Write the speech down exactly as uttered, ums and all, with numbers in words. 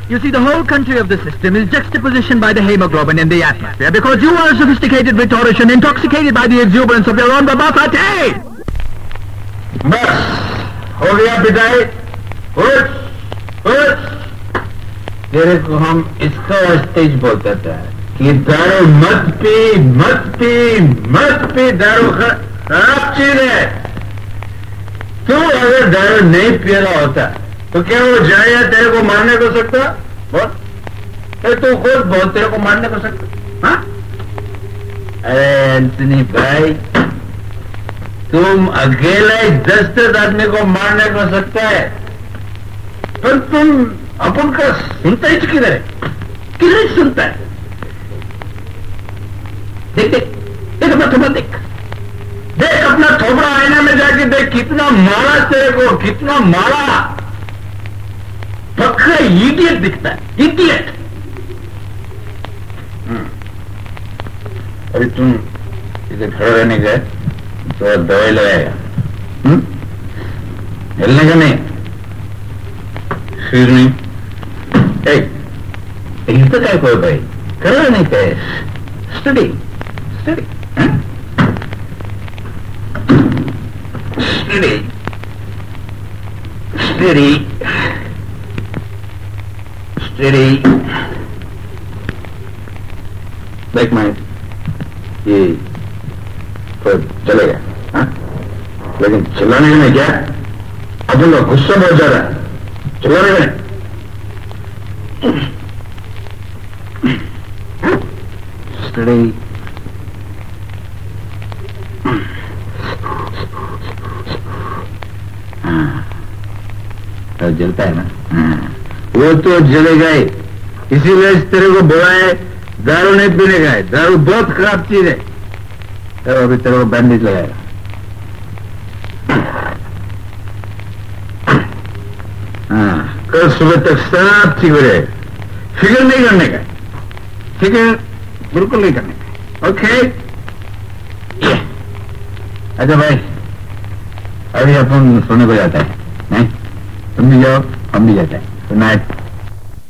You see, the whole country of the system is juxtapositioned by the hemoglobin in the atmosphere because you are a sophisticated rhetorician intoxicated by the exuberance of your own babafate. बस हो गया पिटाई। उठ उठ। तेरे को हम इसका स्टेज बोलते थे कि दारू मत पी मत पी मत पी, दारू खराब चीज है। तू अगर दारू नहीं पिया होता तो क्या वो जाया तेरे को मारने को सकता? बोल, तू खुद बोल, तेरे को मारने को सकता? हाँ? अरे एंथनी भाई, तुम अकेला ही दस दस आदमी को मारने को सकता है, पर तुम अपन का सुनता ही किधर है? किधर सुनता है? देख देख देख अपना थोड़ा देख देख अपना थोबड़ा आईना में जाके देख, कितना मारा तेरे को, कितना मारा। पक्का इडियट दिखता है, इडियट। अभी तुम इधर खड़े रहने गए तो दवाई लगाएगा, हिलने का नहीं, फिर नहीं। हिलता क्या कोई भाई, कर नहीं कहे, study study study study study. देख मैं ये तो चलेगा, हाँ? लेकिन चिल्लाने में क्या, अब उनका गुस्सा बहुत ज्यादा है, चिल्लाने में स्टडी। हाँ, जलता है ना? हाँ, वो तो जलेगा ही, इसीलिए इस तरह को बोला है दारू नहीं पीने का है, दारू बहुत खराब चीज है। तो अभी तेरे को बैंडेज लगाएगा। हाँ, कल सुबह तक सब ठीक हो जाएगा। फिक्र नहीं करने का, फिक्र बिल्कुल नहीं करने का। ओके? अच्छा भाई, अभी अपन सोने को जाता है, नहीं? तुम भी जाओ, हम भी जाते हैं। Good night.